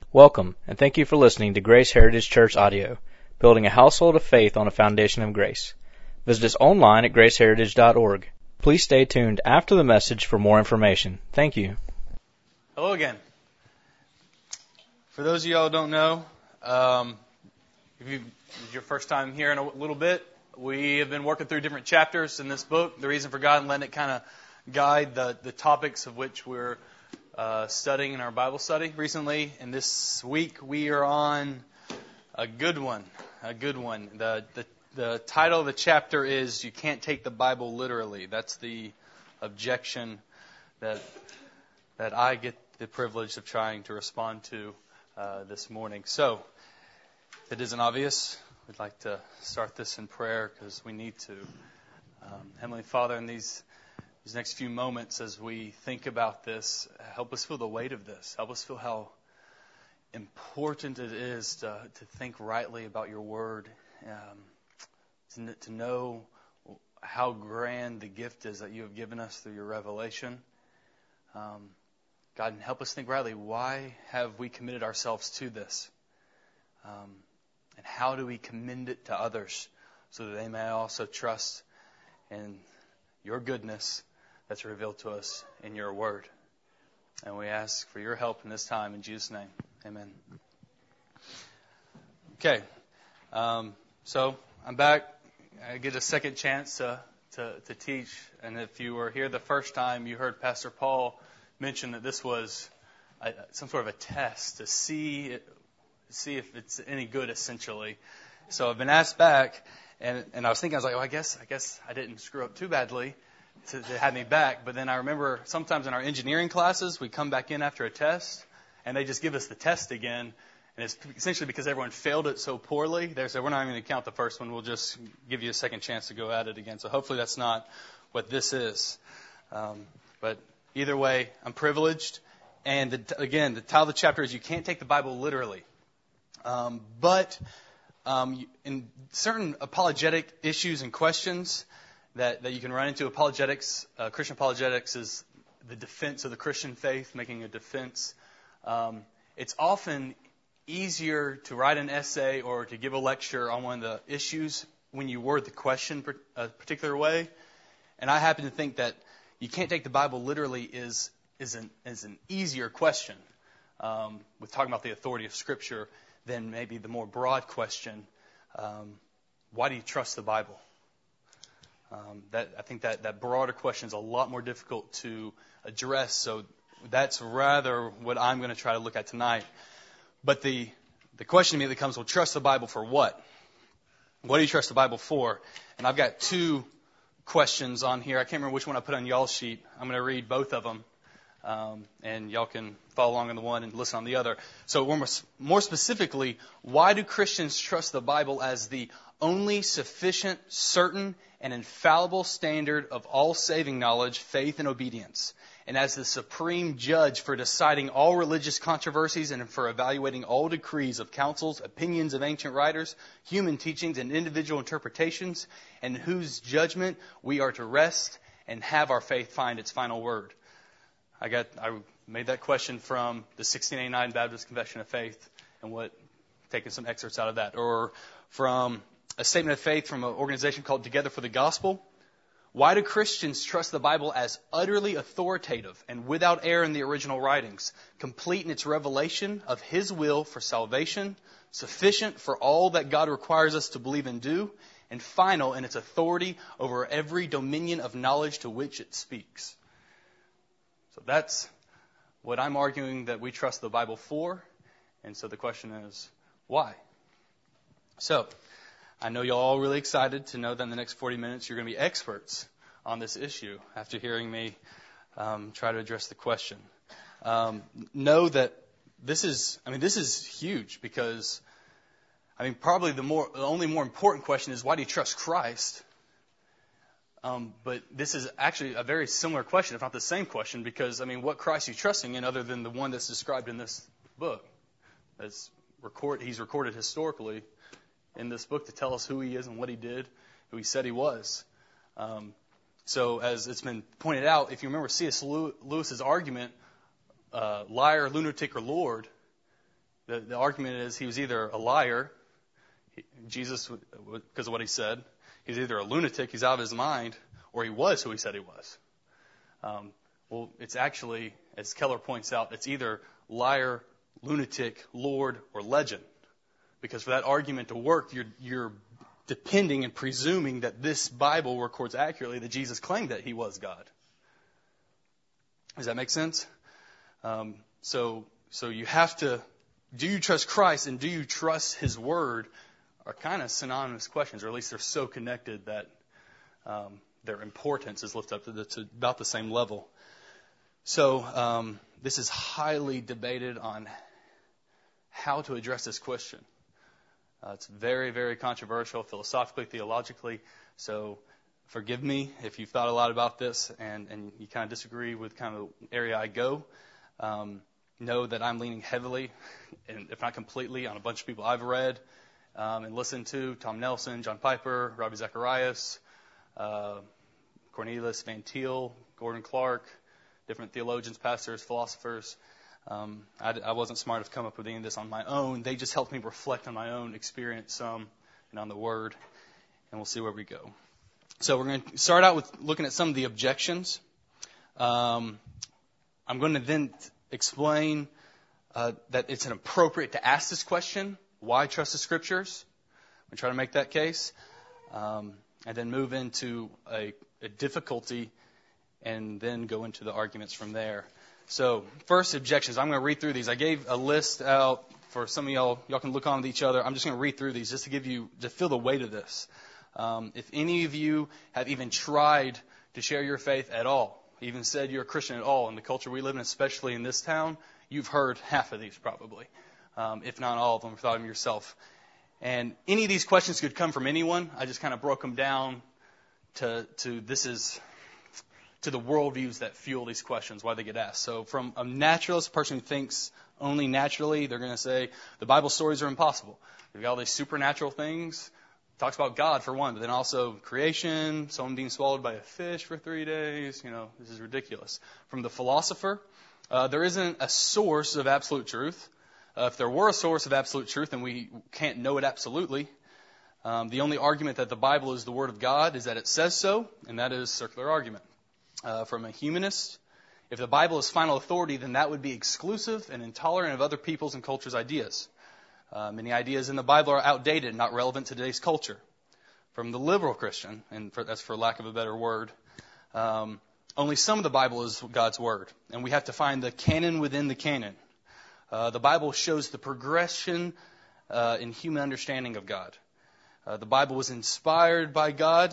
Welcome, and thank you for listening to Grace Heritage Church Audio, building a household of faith on a foundation of grace. Visit us online at graceheritage.org. Please stay tuned after the message for more information. Thank you. Hello again. For those of y'all who don't know, if it's your first time here in a little bit, we have been working through different chapters in this book. The reason for God and letting it kind of guide the topics of which we're studying in our Bible study recently. And this week we are on a good one. The title of the chapter is "You Can't Take the Bible Literally." That's the objection that I get the privilege of trying to respond to this morning. So, if it isn't obvious, we'd like to start this in prayer because we need to. Heavenly Father, in these next few moments as we think about this, help us feel the weight of this. Help us feel how important it is to think rightly about your word, to know how grand the gift is that you have given us through your revelation. God, and help us think rightly. Why have we committed ourselves to this? And how do we commend it to others so that they may also trust in your goodness that's revealed to us in your word? And we ask for your help in this time in Jesus' name. Amen. Okay. So I'm back. I get a second chance to teach. And if you were here the first time, you heard Pastor Paul mention that this was some sort of a test to see if it's any good, essentially. So I've been asked back, and I was thinking, well, I guess I didn't screw up too badly to have me back. But then I remember sometimes in our engineering classes, we come back in after a test, and they just give us the test again. And it's essentially because everyone failed it so poorly. They said, we're not even going to count the first one. We'll just give you a second chance to go at it again. So hopefully that's not what this is. But either way, I'm privileged. And again, the title of the chapter is "You Can't Take the Bible Literally." But in certain apologetic issues and questions that you can run into, apologetics, Christian apologetics is the defense of the Christian faith, making a defense. It's often easier to write an essay or to give a lecture on one of the issues when you word the question a particular way. And I happen to think that you can't take the Bible literally is an easier question with talking about the authority of Scripture than maybe the more broad question, why do you trust the Bible? I think that broader question is a lot more difficult to address, so that's rather what I'm going to try to look at tonight. But the question immediately comes, well, trust the Bible for what? What do you trust the Bible for? And I've got two questions on here. I can't remember which one I put on y'all's sheet. I'm going to read both of them, and y'all can follow along on the one and listen on the other. So more specifically, why do Christians trust the Bible as the only sufficient, certain, and infallible standard of all saving knowledge, faith, and obedience, and as the supreme judge for deciding all religious controversies and for evaluating all decrees of councils, opinions of ancient writers, human teachings, and individual interpretations, and whose judgment we are to rest and have our faith find its final word? I made that question from the 1689 Baptist Confession of Faith and taking some excerpts out of that. Or from a statement of faith from an organization called Together for the Gospel. Why do Christians trust the Bible as utterly authoritative and without error in the original writings, complete in its revelation of His will for salvation, sufficient for all that God requires us to believe and do, and final in its authority over every dominion of knowledge to which it speaks? So that's what I'm arguing that we trust the Bible for. And so the question is, why? So, I know you're all really excited to know that in the next 40 minutes you're going to be experts on this issue after hearing me try to address the question. Know that this is huge because, probably the only more important question is, why do you trust Christ? But this is actually a very similar question, if not the same question, because, what Christ are you trusting in other than the one that's described in this book? He's recorded historically in this book to tell us who He is and what He did, who He said He was. So as it's been pointed out, if you remember C.S. Lewis's argument, liar, lunatic, or Lord, The argument is he was either a liar, Jesus, because of what he said, he's either a lunatic, he's out of his mind, or he was who he said he was. Well, it's actually, as Keller points out, it's either liar, lunatic, Lord, or legend. Because for that argument to work, you're depending and presuming that this Bible records accurately that Jesus claimed that he was God. Does that make sense? So you have to, do you trust Christ and do you trust His Word are kind of synonymous questions, or at least they're so connected that their importance is lifted up to about the same level. So this is highly debated on how to address this question. It's very, very controversial, philosophically, theologically. So forgive me if you've thought a lot about this and you kind of disagree with kind of the area I go. Know that I'm leaning heavily, and if not completely, on a bunch of people I've read and listened to: Tom Nelson, John Piper, Ravi Zacharias, Cornelius Van Til, Gordon Clark, different theologians, pastors, philosophers. I wasn't smart enough to come up with any of this on my own. They just helped me reflect on my own experience and on the Word, and we'll see where we go. So we're going to start out with looking at some of the objections. I'm going to then explain that it's inappropriate to ask this question: why trust the Scriptures? I'm going to try to make that case, and then move into a difficulty, and then go into the arguments from there. So, first, objections. I'm going to read through these. I gave a list out for some of y'all. Y'all can look on with each other. I'm just going to read through these just to feel the weight of this. If any of you have even tried to share your faith at all, even said you're a Christian at all, in the culture we live in, especially in this town, you've heard half of these probably, if not all of them, thought of them yourself. And any of these questions could come from anyone. I just kind of broke them down to the worldviews that fuel these questions, why they get asked. So from a naturalist, person who thinks only naturally, they're going to say the Bible stories are impossible. We've got all these supernatural things. It talks about God for one, but then also creation, someone being swallowed by a fish for 3 days. This is ridiculous. From the philosopher, there isn't a source of absolute truth. If there were a source of absolute truth, then we can't know it absolutely. The only argument that the Bible is the Word of God is that it says so, and that is circular argument. From a humanist, if the Bible is final authority, then that would be exclusive and intolerant of other people's and culture's ideas. Many ideas in the Bible are outdated, not relevant to today's culture. From the liberal Christian, and that's for lack of a better word, only some of the Bible is God's Word, and we have to find the canon within the canon. The Bible shows the progression in human understanding of God. The Bible was inspired by God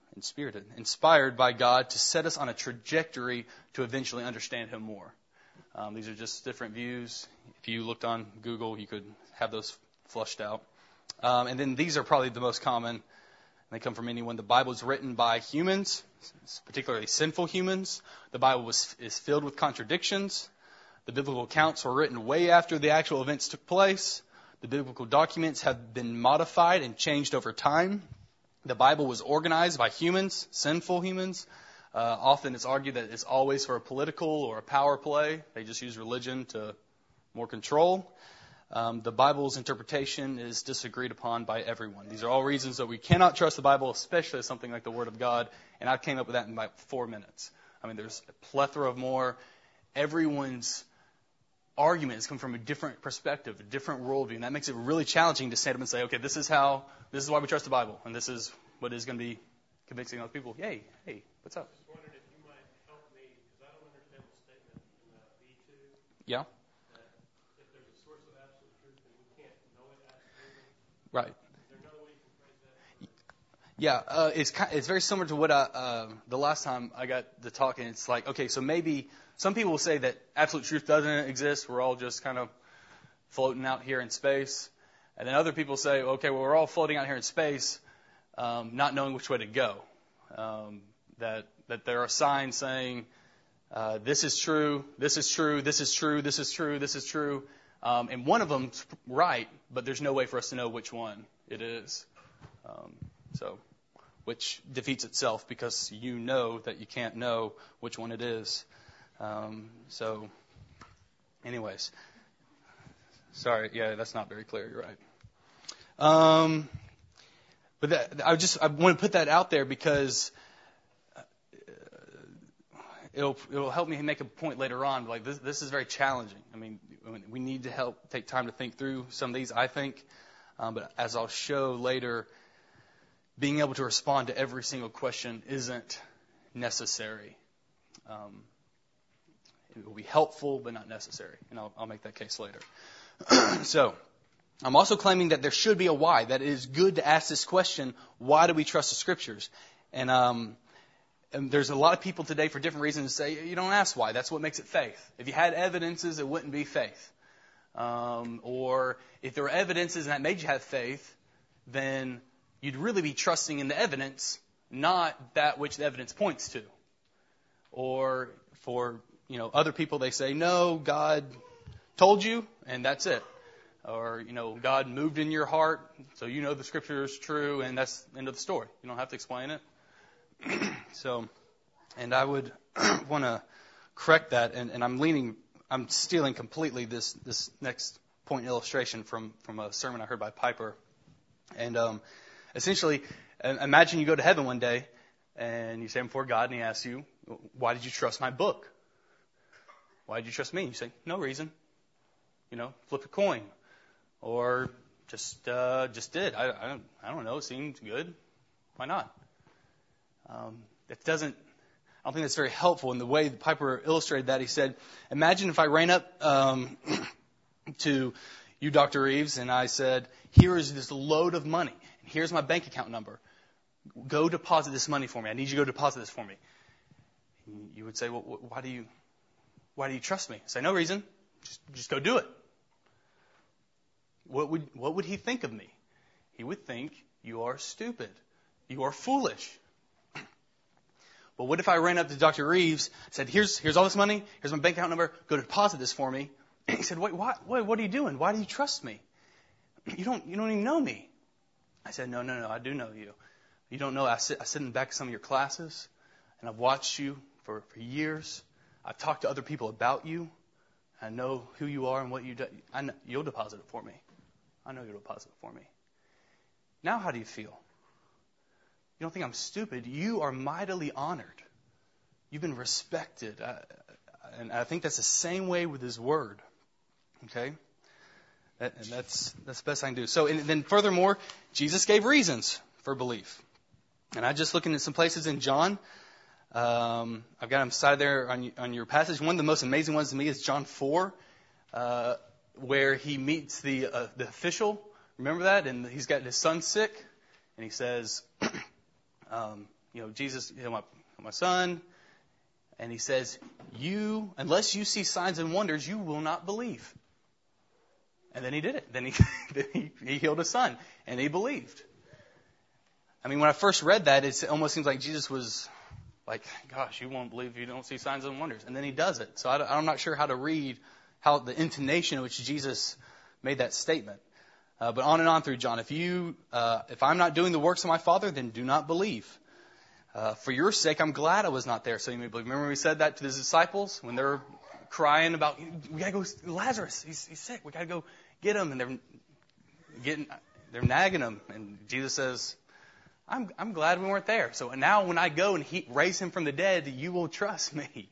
to set us on a trajectory to eventually understand Him more. These are just different views. If you looked on Google, you could have those flushed out. And then these are probably the most common. They come from anyone. The Bible is written by humans, particularly sinful humans. The Bible is filled with contradictions. The biblical accounts were written way after the actual events took place. The biblical documents have been modified and changed over time. The Bible was organized by humans, sinful humans. Often it's argued that it's always for a political or a power play. They just use religion to more control. The Bible's interpretation is disagreed upon by everyone. These are all reasons that we cannot trust the Bible, especially as something like the Word of God. And I came up with that in about 4 minutes. There's a plethora of more. Everyone's arguments come from a different perspective, a different worldview, and that makes it really challenging to stand up and say, okay, this is why we trust the Bible, and this is what is going to be convincing other people. Hey, what's up? I just wondered if you might help me, because I don't understand the statement in B2. Yeah. That if there's a source of absolute truth, then we can't know it absolutely. Right. Is there another way you can phrase that? Yeah, it's very similar to what the last time I got to talking. It's like, okay, so maybe some people will say that absolute truth doesn't exist. We're all just kind of floating out here in space. And then other people say, okay, well, we're all floating out here in space, not knowing which way to go. That there are signs saying this is true, this is true, this is true, this is true, this is true. And one of them's right, but there's no way for us to know which one it is. Which defeats itself because you know that you can't know which one it is. Anyways, Sorry, yeah, that's not very clear. You're right. But I want to put that out there because it'll help me make a point later on. Like this is very challenging. I mean, we need to take time to think through some of these, I think. But as I'll show later, being able to respond to every single question isn't necessary. It will be helpful, but not necessary. And I'll make that case later. So, I'm also claiming that there should be a why, that it is good to ask this question, why do we trust the Scriptures? And there's a lot of people today for different reasons say, you don't ask why. That's what makes it faith. If you had evidences, it wouldn't be faith. Or if there were evidences and that made you have faith, then you'd really be trusting in the evidence, not that which the evidence points to. Or for other people, they say, no, God told you, and that's it. Or, God moved in your heart, so the Scripture is true, and that's the end of the story. You don't have to explain it. So, and I would want to correct that, and I'm stealing completely this next point illustration from a sermon I heard by Piper. And essentially, imagine you go to heaven one day, and you stand before God, and He asks you, why did you trust my book? Why did you trust me? You say, no reason. Flip a coin. Or just did. I don't know. It seemed good. Why not? I don't think that's very helpful. In the way Piper illustrated that, he said, imagine if I ran up to you, Dr. Reeves, and I said, here is this load of money. And here's my bank account number. Go deposit this money for me. I need you to go deposit this for me. You would say, well, why do you trust me? I say, no reason. Just go do it. What would he think of me? He would think you are stupid. You are foolish. But what if I ran up to Dr. Reeves, said, here's all this money, here's my bank account number, go deposit this for me. And he said, wait, what are you doing? Why do you trust me? You don't even know me. I said, no, I do know you. You don't know, I sit in the back of some of your classes, and I've watched you for years. I've talked to other people about you. I know who you are and what you do. I know, you'll deposit it for me. I know you'll deposit it for me. Now how do you feel? You don't think I'm stupid. You are mightily honored. You've been respected. And I think that's the same way with His Word. Okay? And that's the best I can do. So, and then furthermore, Jesus gave reasons for belief. And I just looking at some places in John. I've got them cited there on your passage. One of the most amazing ones to me is John 4, where he meets the official. Remember that? And he's got his son sick. And he says, Jesus, my son. And he says, unless you see signs and wonders, you will not believe. And then he did it. Then he healed his son. And he believed. I mean, when I first read that, it almost seems like Jesus was like, gosh, you won't believe if you don't see signs and wonders. And then he does it. So I'm not sure how to read how the intonation in which Jesus made that statement. But on and on through John. If I'm not doing the works of my Father, then do not believe. For your sake, I'm glad I was not there, so you may believe. Remember when we said that to the disciples when they were crying about, we got to go, Lazarus, he's sick. We got to go get him. And they're nagging him. And Jesus says, I'm glad we weren't there. So now when I go and raise him from the dead, you will trust me.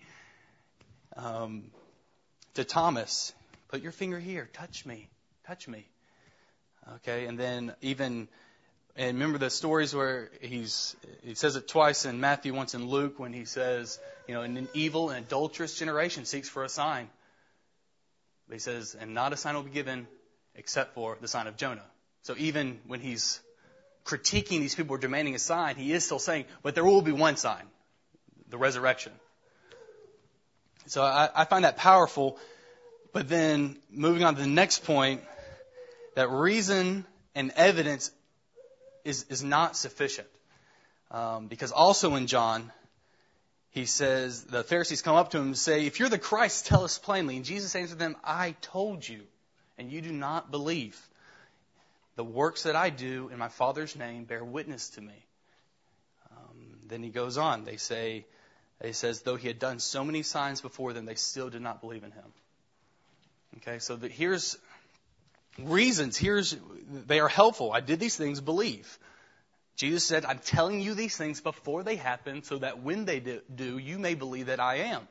To Thomas, put your finger here. Touch me. Okay, and then and remember the stories where he says it twice in Matthew, once in Luke, when he says, an evil and adulterous generation seeks for a sign. But he says, and not a sign will be given except for the sign of Jonah. So even when he's critiquing these people who are demanding a sign, he is still saying, but there will be one sign, the resurrection. So I find that powerful. But then moving on to the next point, that reason and evidence is not sufficient. Because also in John, he says, the Pharisees come up to him and say, if you're the Christ, tell us plainly. And Jesus answered them, I told you, and you do not believe. The works that I do in my Father's name bear witness to me. Then he goes on. He says, though he had done so many signs before them, they still did not believe in him. Okay, so here's reasons. They are helpful. I did these things, believe. Jesus said, I'm telling you these things before they happen so that when they do, you may believe that I am.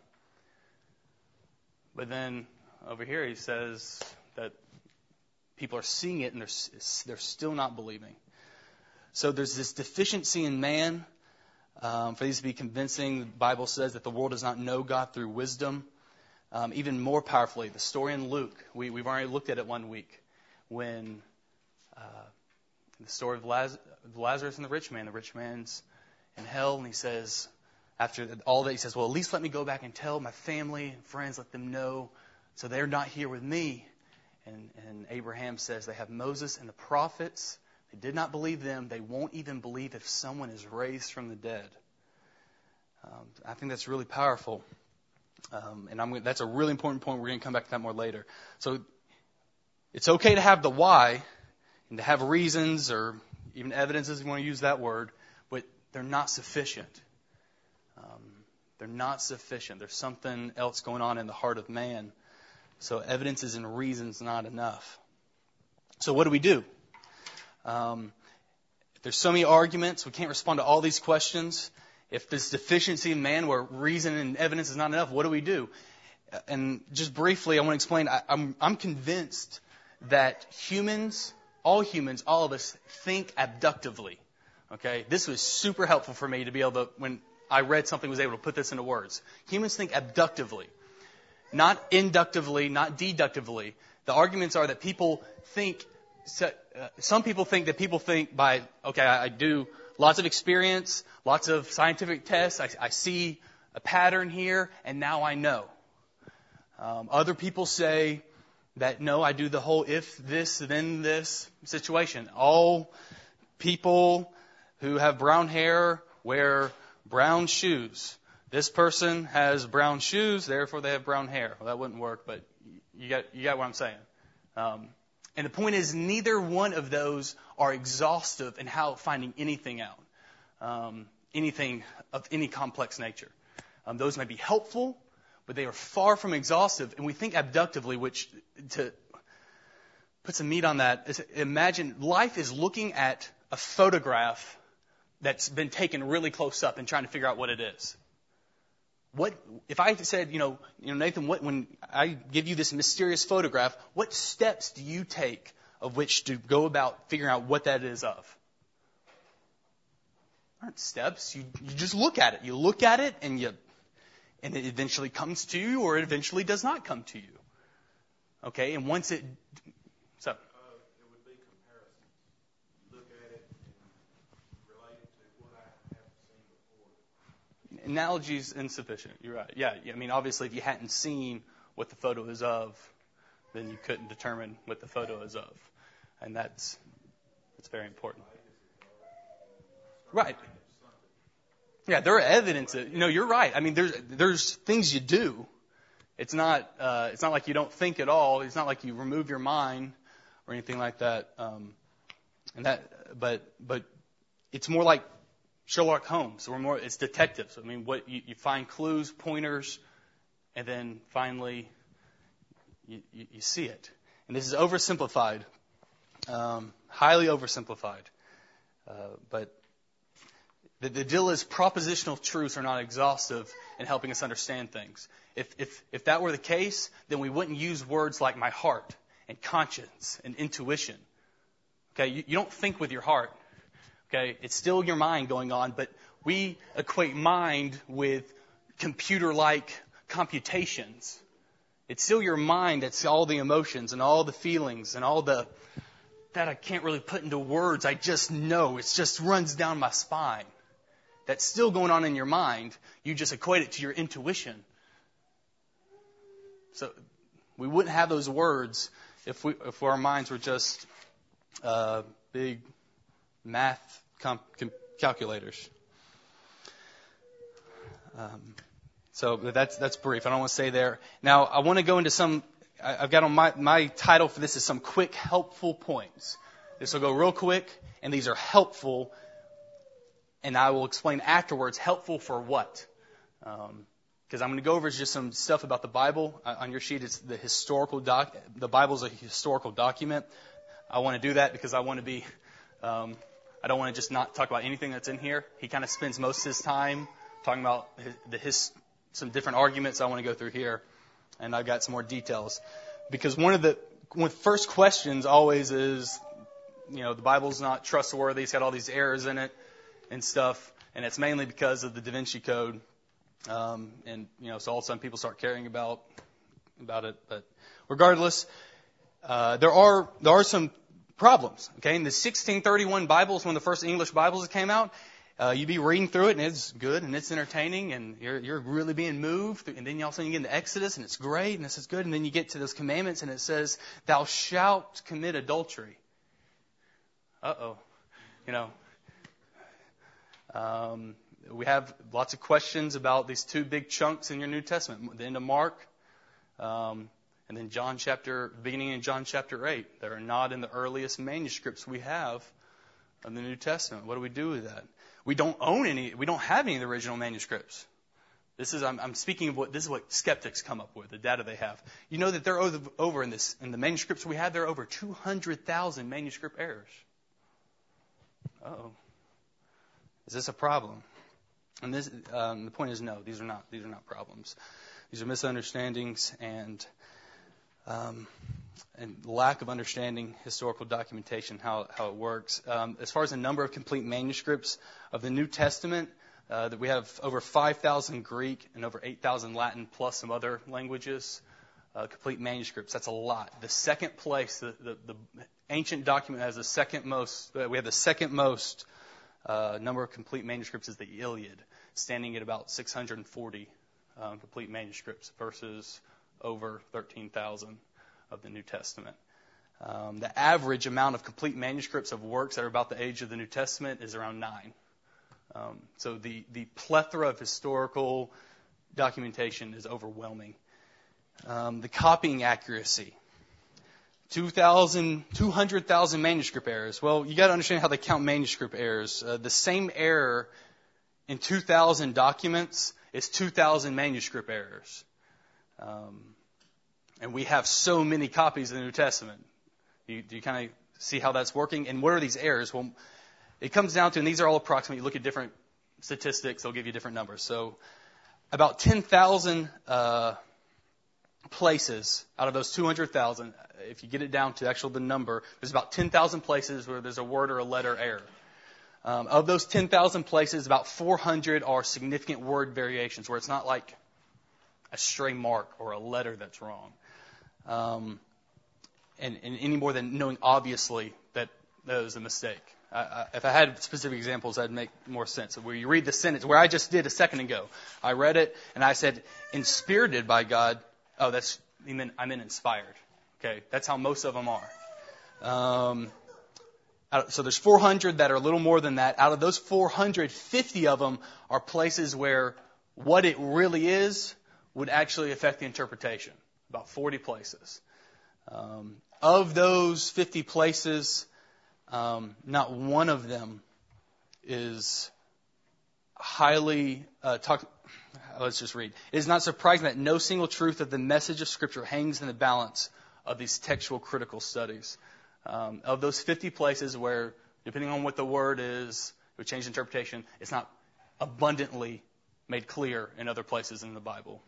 But then over here he says that people are seeing it and they're still not believing. So there's this deficiency in man. For these to be convincing, the Bible says that the world does not know God through wisdom. Even more powerfully, the story in Luke, we've already looked at it one week, when the story of Lazarus and the rich man's in hell, and he says, after all that, he says, well, at least let me go back and tell my family and friends, let them know, so they're not here with me. And Abraham says they have Moses and the prophets. They did not believe them. They won't even believe if someone is raised from the dead. I think that's really powerful. And that's a really important point. We're going to come back to that more later. So it's okay to have the why and to have reasons or even evidences, if you want to use that word, but they're not sufficient. They're not sufficient. There's something else going on in the heart of man. So evidences and reasons not enough. So what do we do? If there's so many arguments, we can't respond to all these questions. If this deficiency in man where reason and evidence is not enough, what do we do? And just briefly, I want to explain. I'm convinced that all of us, think abductively. Okay? This was super helpful for me to be able to, when I read something, was able to put this into words. Humans think abductively. Not inductively, not deductively. The arguments are that people think, some people think that people think by, okay, I do lots of experience, lots of scientific tests, I see a pattern here, and now I know. Other people say that, no, I do the whole if this, then this situation. All people who have brown hair wear brown shoes. This person has brown shoes, therefore they have brown hair. Well, that wouldn't work, but you got what I'm saying. And the point is, neither one of those are exhaustive in finding anything out, anything of any complex nature. Those may be helpful, but they are far from exhaustive. And we think abductively, which, to put some meat on that, is imagine life is looking at a photograph that's been taken really close up and trying to figure out what it is. What if I said, Nathan, when I give you this mysterious photograph, what steps do you take of which to go about figuring out what that is of? Aren't steps. You just look at it. You look at it and it eventually comes to you, or it eventually does not come to you. Okay, and once it so. It would be comparison. You look at it and relate it to what I have seen before. Analogy is insufficient. You're right. Yeah, I mean, obviously, if you hadn't seen what the photo is of, then you couldn't determine what the photo is of, and that's very important. Right. Yeah, there are evidence. You're right. I mean, there's things you do. It's not like you don't think at all. It's not like you remove your mind or anything like that. But it's more like Sherlock Holmes. It's detectives. I mean, what you find clues, pointers, and then finally you see it. And this is oversimplified, highly oversimplified. But the deal is propositional truths are not exhaustive in helping us understand things. If that were the case, then we wouldn't use words like my heart and conscience and intuition. Okay, you don't think with your heart. Okay, it's still your mind going on, but we equate mind with computer-like computations. It's still your mind that's all the emotions and all the feelings and all that I can't really put into words. I just know. It just runs down my spine. That's still going on in your mind. You just equate it to your intuition. So we wouldn't have those words if our minds were just big math calculators. So that's brief. I don't want to stay there. Now I want to go into some. I've got on my title for this is some quick helpful points. This will go real quick, and these are helpful. And I will explain afterwards, helpful for what? because I'm going to go over just some stuff about the Bible. On your sheet, it's the historical the Bible's a historical document. I want to do that because I want to be, I don't want to just not talk about anything that's in here. He kind of spends most of his time talking about some different arguments I want to go through here, and I've got some more details. Because one of the first questions always is, the Bible's not trustworthy. It's got all these errors in it and stuff, and it's mainly because of the Da Vinci Code. So all of a sudden people start caring about it. But regardless, there are some problems. Okay, in the 1631 Bibles, one of the first English Bibles that came out, you'd be reading through it and it's good and it's entertaining and you're really being moved. And then all of a sudden you get into Exodus and it's great and this is good. And then you get to those commandments and it says, "Thou shalt commit adultery." We have lots of questions about these two big chunks in your New Testament, the end of Mark, and then beginning in John chapter 8. That are not in the earliest manuscripts we have of the New Testament. What do we do with that? We don't own any. We don't have any of the original manuscripts. I'm speaking of this is what skeptics come up with, the data they have. You know that they're over in the manuscripts we have. There are over 200,000 manuscript errors. Is this a problem? And the point is, no, these are not problems. These are misunderstandings and lack of understanding historical documentation, how it works. As far as the number of complete manuscripts of the New Testament, that we have over 5,000 Greek and over 8,000 Latin plus some other languages, complete manuscripts. That's a lot. The second place, the ancient document has the second most. We have the second most number of complete manuscripts is the Iliad, standing at about 640 complete manuscripts versus over 13,000 of the New Testament. The average amount of complete manuscripts of works that are about the age of the New Testament is around 9. So the plethora of historical documentation is overwhelming. The copying accuracy. 200,000 manuscript errors. Well, you got to understand how they count manuscript errors. The same error in 2,000 documents is 2,000 manuscript errors. And we have so many copies of the New Testament. Do you kind of see how that's working? And what are these errors? Well, it comes down to, and these are all approximate. You look at different statistics, they'll give you different numbers. So about 10,000 places out of those 200,000, if you get it down to the number, there's about 10,000 places where there's a word or a letter error. Of those 10,000 places, about 400 are significant word variations, where it's not like a stray mark or a letter that's wrong. And any more than knowing obviously that was a mistake. If I had specific examples, that'd make more sense. Where you read the sentence, where I just did a second ago, I read it and I said, "Inspirited by God." Oh, I meant inspired. Okay, that's how most of them are. So there's 400 that are a little more than that. Out of those 400, 50 of them are places where what it really is would actually affect the interpretation. About 40 places. Of those 50 places, not one of them is highly let's just read. "It is not surprising that no single truth of the message of Scripture hangs in the balance of these textual critical studies." Of those 50 places where, depending on what the word is, it would change interpretation, it's not abundantly made clear in other places in the Bible.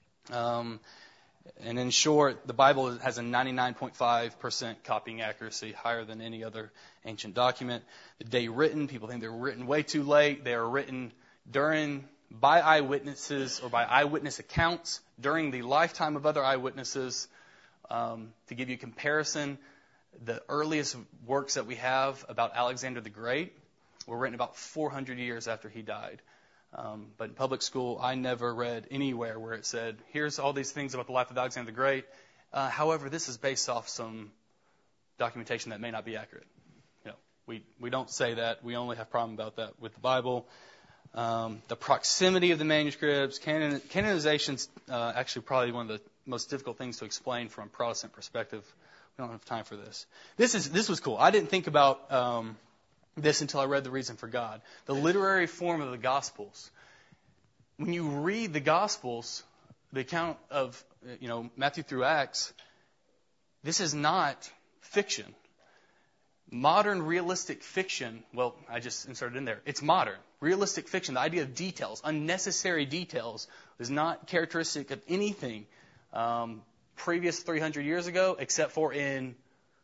And in short, the Bible has a 99.5% copying accuracy, higher than any other ancient document. The day written, people think they're written way too late. They are written by eyewitnesses or by eyewitness accounts during the lifetime of other eyewitnesses. To give you a comparison, the earliest works that we have about Alexander the Great were written about 400 years after he died. But in public school, I never read anywhere where it said, "Here's all these things about the life of Alexander the Great. However, this is based off some documentation that may not be accurate." We don't say that. We only have a problem about that with the Bible. The proximity of the manuscripts, canonization's actually probably one of the most difficult things to explain from a Protestant perspective. We don't have time for this. This was cool. I didn't think about this until I read The Reason for God. The literary form of the Gospels. when you read the Gospels, the account of Matthew through Acts, this is not fiction. Modern realistic fiction, well, I just inserted in there, it's modern. Realistic fiction, the idea of details, unnecessary details, is not characteristic of anything previous 300 years ago, except for in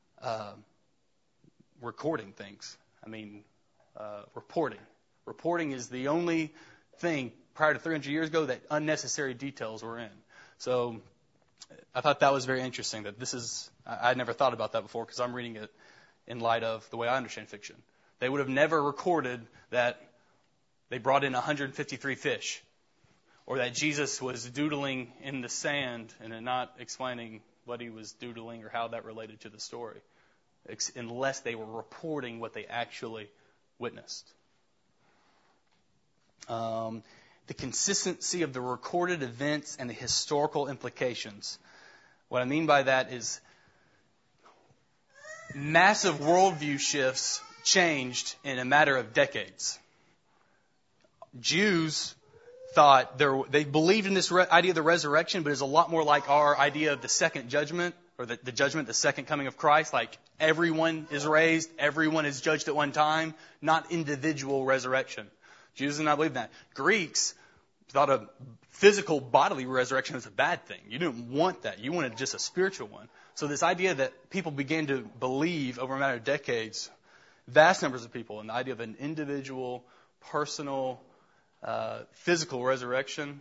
recording things. Reporting. Reporting is the only thing prior to 300 years ago that unnecessary details were in. So I thought that was very interesting, that this is, I had never thought about that before because I'm reading it in light of the way I understand fiction. They would have never recorded that they brought in 153 fish, or that Jesus was doodling in the sand and then not explaining what he was doodling or how that related to the story, unless they were reporting what they actually witnessed. The consistency of the recorded events and the historical implications. What I mean by that is massive worldview shifts changed in a matter of decades. Jews thought they believed in this idea of the resurrection, but it's a lot more like our idea of the second judgment, or the judgment, the second coming of Christ. Like everyone is raised, everyone is judged at one time, not individual resurrection. Jews did not believe that. Greeks thought a physical bodily resurrection was a bad thing. You didn't want that. You wanted just a spiritual one. So this idea that people began to believe over a matter of decades, vast numbers of people, in the idea of an individual, personal, physical resurrection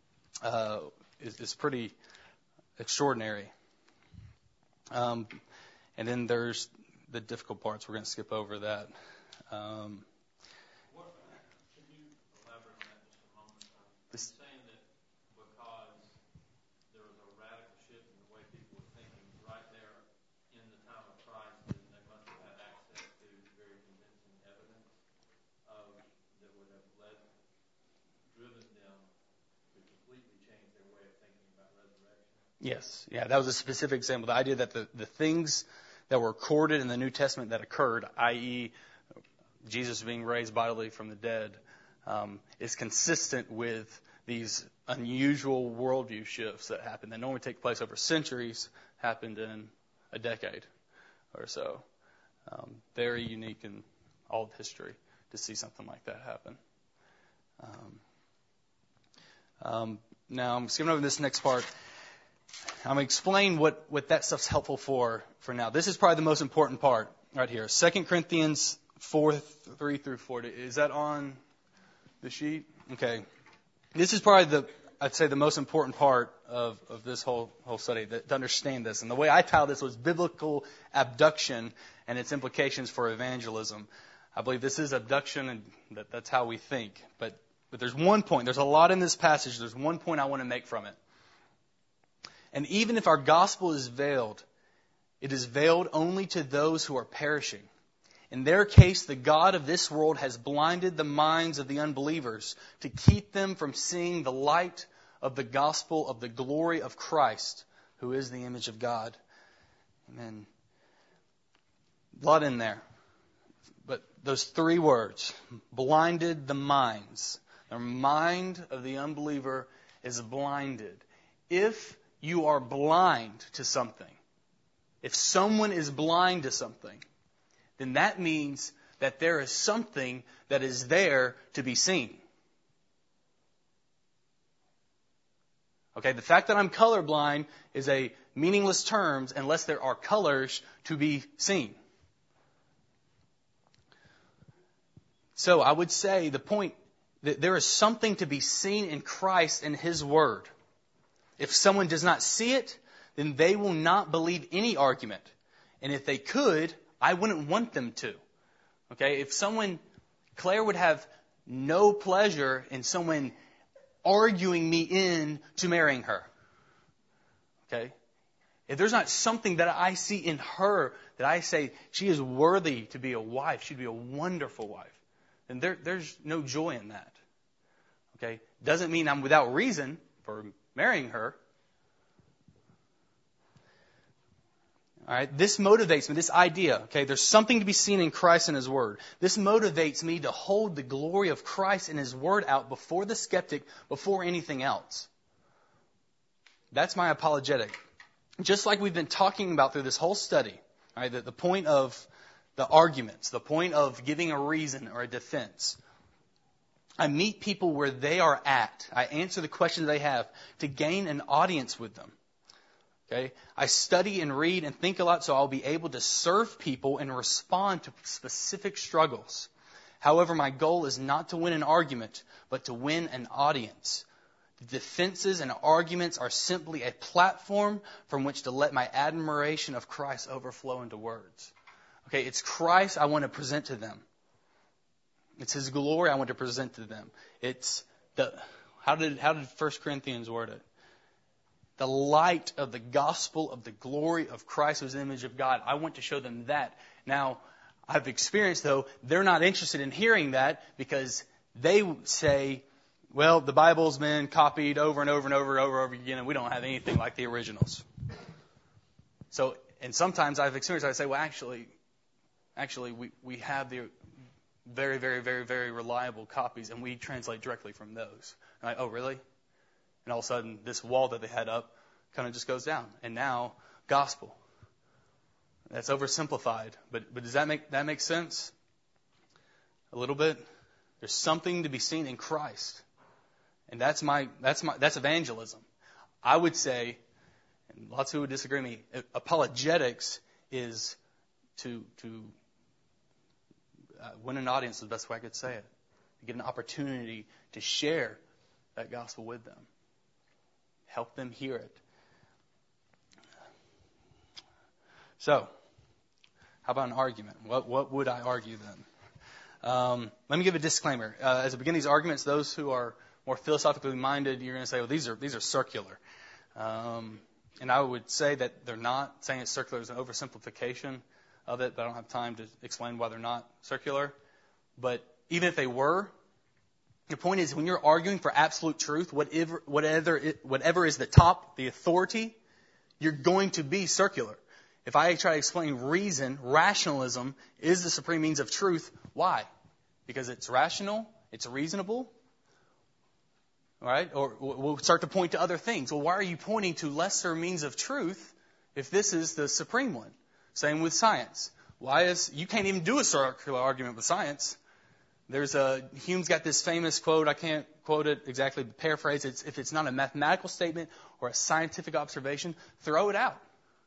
is pretty extraordinary. And then there's the difficult parts. We're going to skip over that. Saying that because there was a radical shift in the way people were thinking right there in the time of Christ, and they must have had access to very convincing evidence that would have driven them to completely change their way of thinking about resurrection. Yes, yeah, that was a specific example. The idea that the things that were recorded in the New Testament that occurred, i.e., Jesus being raised bodily from the dead, is consistent with these unusual worldview shifts that happen, that normally take place over centuries, happened in a decade or so. Very unique in all of history to see something like that happen. Now, I'm skipping over this next part. I'm going to explain what that stuff's helpful for now. This is probably the most important part right here. 2 Corinthians 4:3 through 4. Is that on the sheet? Okay. This is probably I'd say the most important part of this whole study, to understand this. And the way I titled this was Biblical Abduction and its Implications for Evangelism. I believe this is abduction, and that's how we think. But there's one point. There's a lot in this passage. There's one point I want to make from it. And even if our gospel is veiled, it is veiled only to those who are perishing. In their case, the God of this world has blinded the minds of the unbelievers to keep them from seeing the light of the gospel of the glory of Christ, who is the image of God. Amen. A lot in there. But those three words, blinded the minds. The mind of the unbeliever is blinded. If you are blind to something, if someone is blind to something, then that means that there is something that is there to be seen. Okay, the fact that I'm colorblind is a meaningless term unless there are colors to be seen. So I would say the point that there is something to be seen in Christ and His Word. If someone does not see it, then they will not believe any argument. And if they could, I wouldn't want them to. Okay, if Claire would have no pleasure in someone arguing me in to marrying her. Okay, if there's not something that I see in her that I say she is worthy to be a wife, she'd be a wonderful wife, then there's no joy in that. Okay, doesn't mean I'm without reason for marrying her. All right, this motivates me, this idea, okay, there's something to be seen in Christ and His Word. This motivates me to hold the glory of Christ and His Word out before the skeptic, before anything else. That's my apologetic. Just like we've been talking about through this whole study, all right, the point of the arguments, the point of giving a reason or a defense. I meet people where they are at. I answer the questions they have to gain an audience with them. Okay? I study and read and think a lot so I'll be able to serve people and respond to specific struggles. However, my goal is not to win an argument, but to win an audience. The defenses and arguments are simply a platform from which to let my admiration of Christ overflow into words. Okay, it's Christ I want to present to them. It's His glory I want to present to them. It's how did 1 Corinthians word it? The light of the gospel of the glory of Christ, who's the image of God. I want to show them that. Now, I've experienced, though, they're not interested in hearing that because they say, well, the Bible's been copied over and over and over again, and we don't have anything like the originals. So, and sometimes I've experienced, I say, well, actually, we have the very, very, very, very reliable copies, and we translate directly from those. I'm like, oh, really? And all of a sudden, this wall that they had up kind of just goes down. And now, gospel. That's oversimplified. But does that make sense? A little bit? There's something to be seen in Christ. And that's evangelism. I would say, and lots of people would disagree with me, apologetics is to win an audience is the best way I could say it. To get an opportunity to share that gospel with them. Help them hear it. So, how about an argument? What would I argue then? Let me give a disclaimer. As I begin these arguments, those who are more philosophically minded, you're going to say, well, these are circular. And I would say that they're not. Saying it's circular is an oversimplification of it, but I don't have time to explain why they're not circular. But even if they were, the point is when you're arguing for absolute truth, whatever is the top, the authority, you're going to be circular. If I try to explain reason, rationalism is the supreme means of truth, why? Because it's rational, it's reasonable, all right? Or we'll start to point to other things. Well, why are you pointing to lesser means of truth if this is the supreme one? Same with science. You can't even do a circular argument with science. Hume's got this famous quote, I can't quote it exactly, but paraphrase it. If it's not a mathematical statement or a scientific observation, throw it out.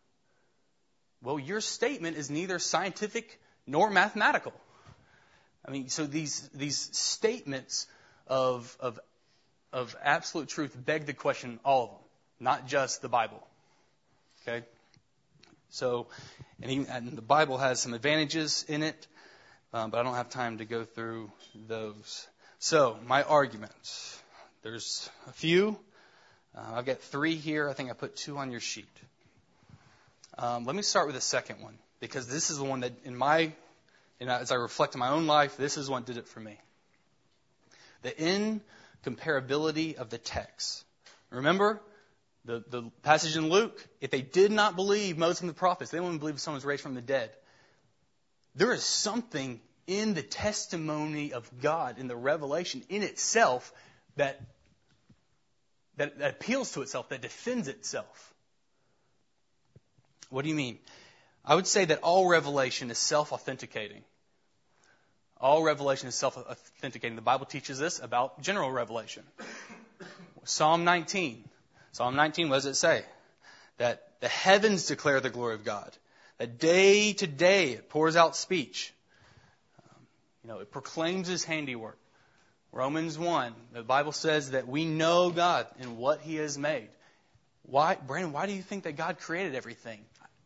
Well, your statement is neither scientific nor mathematical. I mean, so these statements of absolute truth beg the question, all of them, not just the Bible. Okay? So, and the Bible has some advantages in it, but I don't have time to go through those. So, my arguments. There's a few. I've got 3 here. I think I put 2 on your sheet. Let me start with the second one, because this is the one that, as I reflect on my own life, this is what did it for me. The incomparability of the text. Remember? The passage in Luke, if they did not believe Moses and the prophets, they wouldn't believe someone was raised from the dead. There is something in the testimony of God, in the revelation in itself, that appeals to itself, that defends itself. What do you mean? I would say that all revelation is self-authenticating. All revelation is self-authenticating. The Bible teaches this about general revelation. Psalm 19, what does it say? That the heavens declare the glory of God. That day to day it pours out speech. It proclaims His handiwork. Romans 1, the Bible says that we know God and what He has made. Brandon, why do you think that God created everything?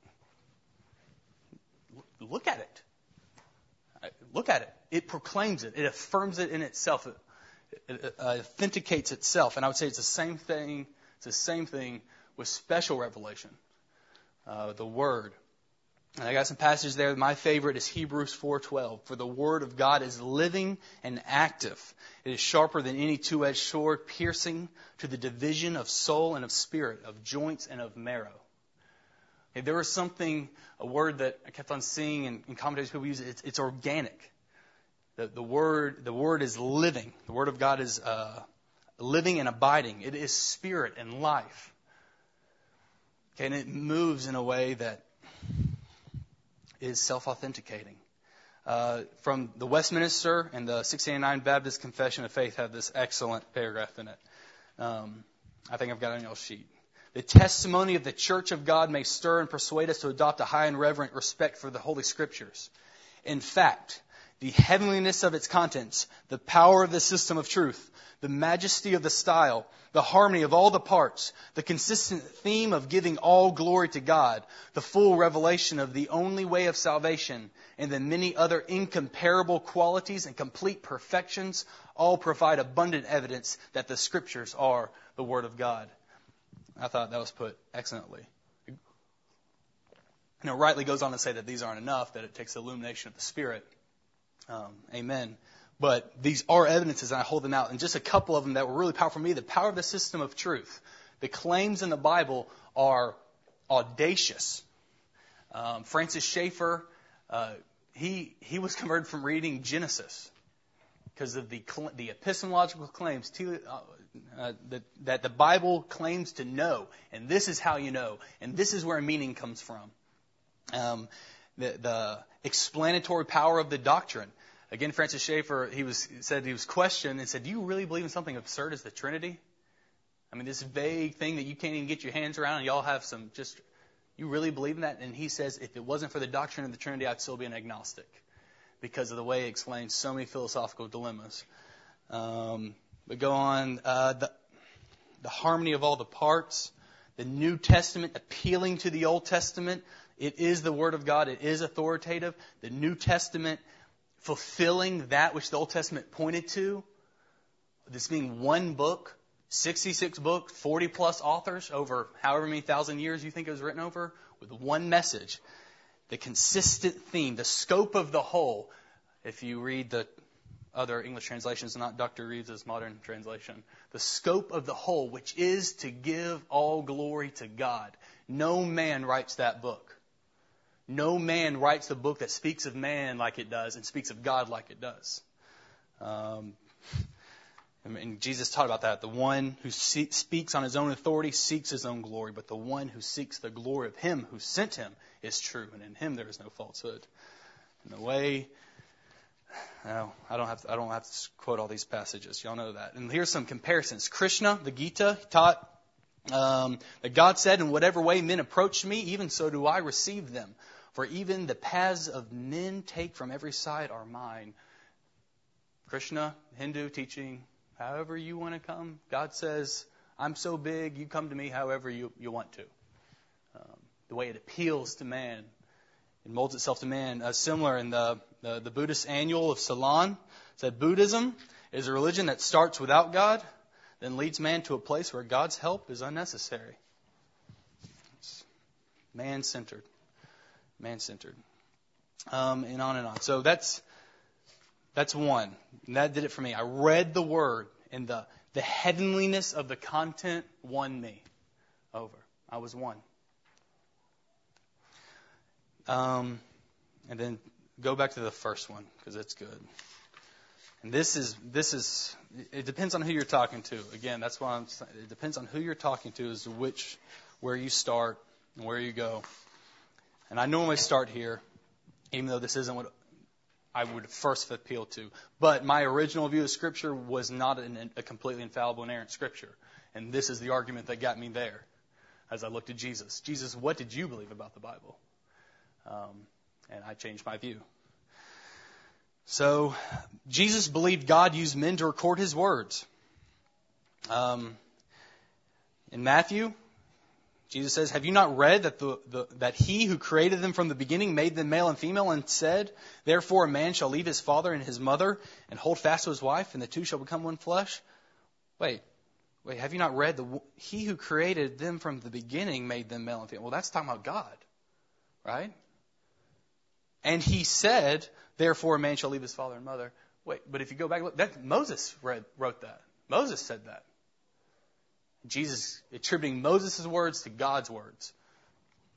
Look at it. Look at it. It proclaims it. It affirms it in itself. It authenticates itself. And I would say it's the same thing. It's the same thing with special revelation, the Word. And I got some passages there. My favorite is Hebrews 4:12. For the Word of God is living and active. It is sharper than any two-edged sword, piercing to the division of soul and of spirit, of joints and of marrow. Okay, there was something, a word that I kept on seeing in commentaries people use. It's organic. The word is living. The Word of God is living and abiding. It is spirit and life. Okay, and it moves in a way that is self-authenticating. From the Westminster and the 1689 Baptist Confession of Faith have this excellent paragraph in it. I think I've got it on y'all's sheet. The testimony of the Church of God may stir and persuade us to adopt a high and reverent respect for the Holy Scriptures. In fact, the heavenliness of its contents, the power of the system of truth, the majesty of the style, the harmony of all the parts, the consistent theme of giving all glory to God, the full revelation of the only way of salvation, and the many other incomparable qualities and complete perfections all provide abundant evidence that the Scriptures are the Word of God. I thought that was put excellently. And it rightly goes on to say that these aren't enough, that it takes the illumination of the Spirit. Amen. But these are evidences, and I hold them out. And just a couple of them that were really powerful for me. The power of the system of truth. The claims in the Bible are audacious. Francis Schaeffer, he was converted from reading Genesis because of the epistemological claims that the Bible claims to know. And this is how you know. And this is where meaning comes from. The explanatory power of the doctrine. Again, Francis Schaeffer, he was questioned and said, "Do you really believe in something absurd as the Trinity? I mean, this vague thing that you can't even get your hands around, and y'all have some you really believe in that?" And he says, "If it wasn't for the doctrine of the Trinity, I'd still be an agnostic because of the way it explains so many philosophical dilemmas." But go on, the harmony of all the parts, the New Testament appealing to the Old Testament. It is the Word of God. It is authoritative. The New Testament fulfilling that which the Old Testament pointed to. This being one book, 66 books, 40 plus authors over however many thousand years you think it was written over, with one message. The consistent theme, the scope of the whole. If you read the other English translations, not Dr. Reeves' modern translation. The scope of the whole, which is to give all glory to God. No man writes that book. No man writes the book that speaks of man like it does and speaks of God like it does. And Jesus taught about that. The one who speaks on his own authority seeks his own glory, but the one who seeks the glory of him who sent him is true, and in him there is no falsehood. And the way, I don't have to quote all these passages. Y'all know that. And here's some comparisons. Krishna, the Gita, taught that God said, "In whatever way men approach me, even so do I receive them. For even the paths of men take from every side are mine." Krishna, Hindu teaching, however you want to come. God says, "I'm so big, you come to me however you want to." The way it appeals to man, it molds itself to man. Similar in the Buddhist Annual of Ceylon, said Buddhism is a religion that starts without God, then leads man to a place where God's help is unnecessary. It's man-centered. Man-centered. And on and on. So that's one. And that did it for me. I read the Word, and the heavenliness of the content won me over. I was won. And then go back to the first one, because it's good. And this is, it depends on who you're talking to. Again, that's why I'm saying it depends on who you're talking to as to where you start and where you go. And I normally start here, even though this isn't what I would first appeal to. But my original view of Scripture was not a completely infallible, inerrant Scripture. And this is the argument that got me there as I looked at Jesus. Jesus, what did you believe about the Bible? And I changed my view. So, Jesus believed God used men to record His words. In Matthew, Jesus says, "Have you not read that He who created them from the beginning made them male and female, and said, therefore a man shall leave his father and his mother and hold fast to his wife, and the two shall become one flesh?" Wait, have you not read He who created them from the beginning made them male and female? Well, that's talking about God, right? And He said, therefore a man shall leave his father and mother. Wait, but if you go back, look, Moses wrote that. Moses said that. Jesus attributing Moses' words to God's words.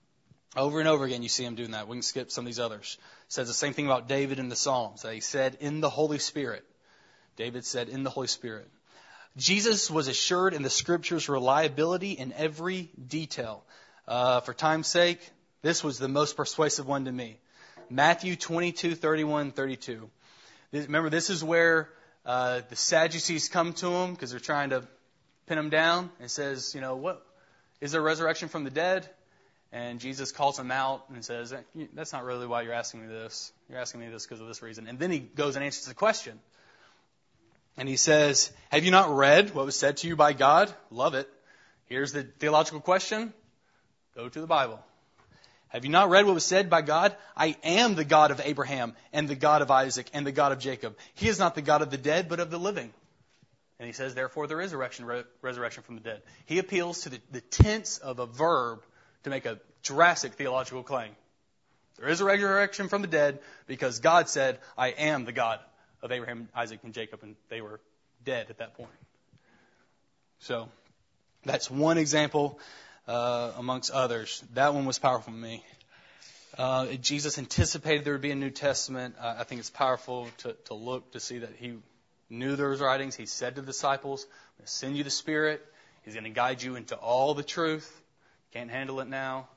Over and over again, you see him doing that. We can skip some of these others. It says the same thing about David in the Psalms, that he said in the Holy Spirit. David said in the Holy Spirit. Jesus was assured in the Scriptures' reliability in every detail. For time's sake, this was the most persuasive one to me. Matthew 22:31-32. Remember, this is where the Sadducees come to him because they're trying to pin him down. It says, what is there resurrection from the dead? And Jesus calls him out and says, that's not really why you're asking me this. You're asking me this because of this reason. And then he goes and answers the question. And he says, have you not read what was said to you by God? Love it. Here's the theological question. Go to the Bible. Have you not read what was said by God? I am the God of Abraham and the God of Isaac and the God of Jacob. He is not the God of the dead, but of the living. And he says, therefore, there is resurrection from the dead. He appeals to the tense of a verb to make a drastic theological claim. There is a resurrection from the dead because God said, I am the God of Abraham, Isaac, and Jacob, and they were dead at that point. So that's one example amongst others. That one was powerful for me. Jesus anticipated there would be a New Testament. I think it's powerful to look to see that he knew there was writings. He said to the disciples, I'm going to send you the Spirit. He's going to guide you into all the truth. Can't handle it now.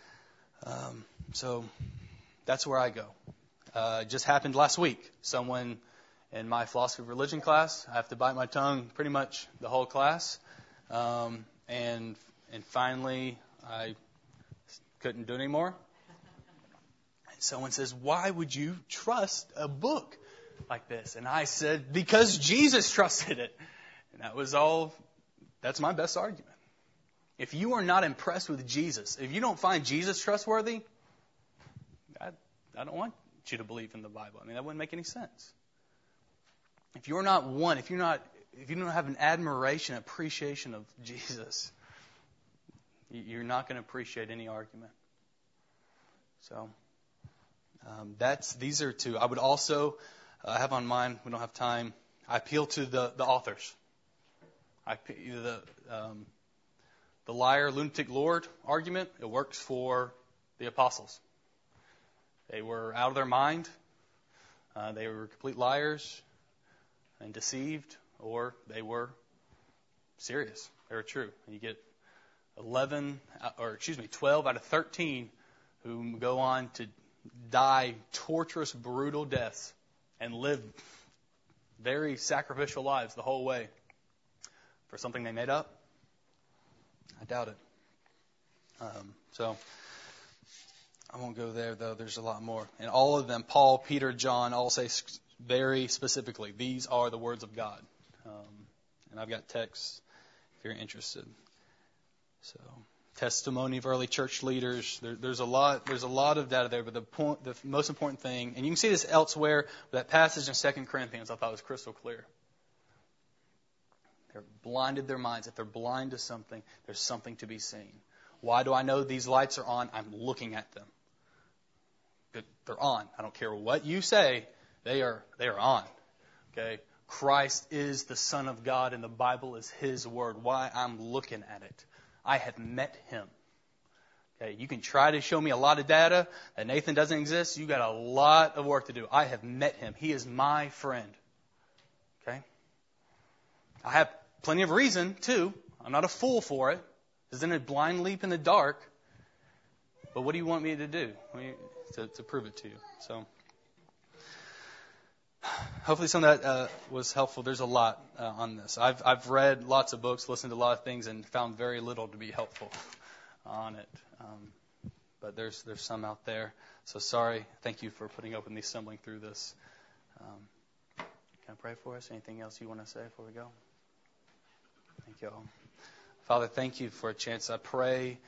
So that's where I go. It just happened last week. Someone in my philosophy of religion class, I have to bite my tongue pretty much the whole class. And finally, I couldn't do it anymore. And someone says, why would you trust a book like this? And I said, because Jesus trusted it. And that's my best argument. If you are not impressed with Jesus, if you don't find Jesus trustworthy, I don't want you to believe in the Bible. I mean, that wouldn't make any sense. If you're not one, if you don't have an admiration, appreciation of Jesus, you're not going to appreciate any argument. So these are two. I would also have on mine. We don't have time. I appeal to the authors. The liar, lunatic Lord argument. It works for the apostles. They were out of their mind. They were complete liars and deceived, or they were serious. They were true. And you get 12 out of 13 who go on to die torturous, brutal deaths and live very sacrificial lives the whole way for something they made up. I doubt it. So I won't go there, though. There's a lot more. And all of them, Paul, Peter, John, all say very specifically, these are the words of God. And I've got texts if you're interested. So testimony of early church leaders. There's a lot of data there, but the most important thing, and you can see this elsewhere, that passage in 2 Corinthians I thought was crystal clear. They're blinded their minds. If they're blind to something, there's something to be seen. Why do I know these lights are on? I'm looking at them. They're on. I don't care what you say. They are on. Okay? Christ is the Son of God, and the Bible is His Word. Why? I'm looking at it. I have met Him. Okay? You can try to show me a lot of data that Nathan doesn't exist. You got a lot of work to do. I have met Him. He is my friend. Okay? I have plenty of reason, too. I'm not a fool for it. This isn't a blind leap in the dark. But what do you want me to do? To prove it to you. So, hopefully some of that was helpful. There's a lot on this. I've read lots of books, listened to a lot of things, and found very little to be helpful on it. But there's some out there. So sorry. Thank you for putting up with me stumbling through this. Can I pray for us? Anything else you want to say before we go? Thank you all. Father, thank you for a chance. I pray,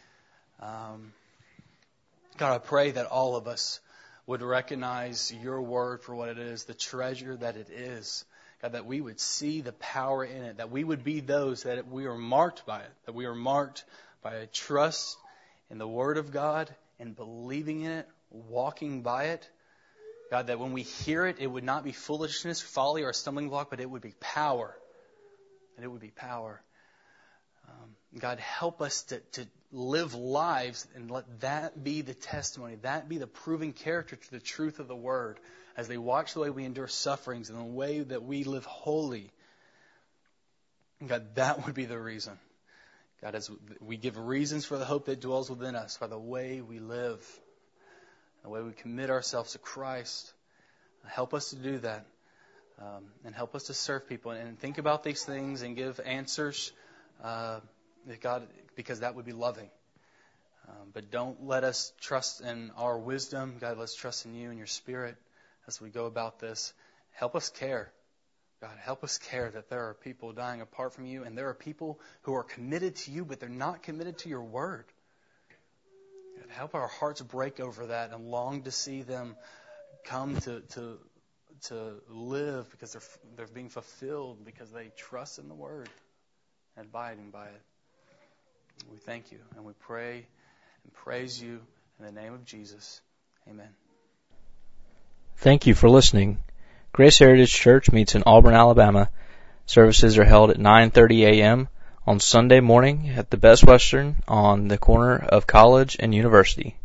God, I pray that all of us would recognize your word for what it is, the treasure that it is. God, that we would see the power in it, that we would be those that we are marked by it, that we are marked by a trust in the word of God and believing in it, walking by it. God, that when we hear it, it would not be foolishness, folly, or a stumbling block, but it would be power. And it would be power. God, help us to live lives and let that be the testimony, that be the proving character to the truth of the Word as they watch the way we endure sufferings and the way that we live holy. God, that would be the reason. God, as we give reasons for the hope that dwells within us by the way we live, the way we commit ourselves to Christ. Help us to do that. And help us to serve people and think about these things and give answers, God, because that would be loving. But don't let us trust in our wisdom. God, let's trust in you and your Spirit as we go about this. Help us care. God, help us care that there are people dying apart from you, and there are people who are committed to you, but they're not committed to your word. God, help our hearts break over that and long to see them come to live because they're being fulfilled because they trust in the word and abiding by it. We thank you and we pray and praise you in the name of Jesus. Amen. Thank you for listening. Grace Heritage Church meets in Auburn, Alabama. Services are held at 9:30 a.m. on Sunday morning at the Best Western on the corner of College and University.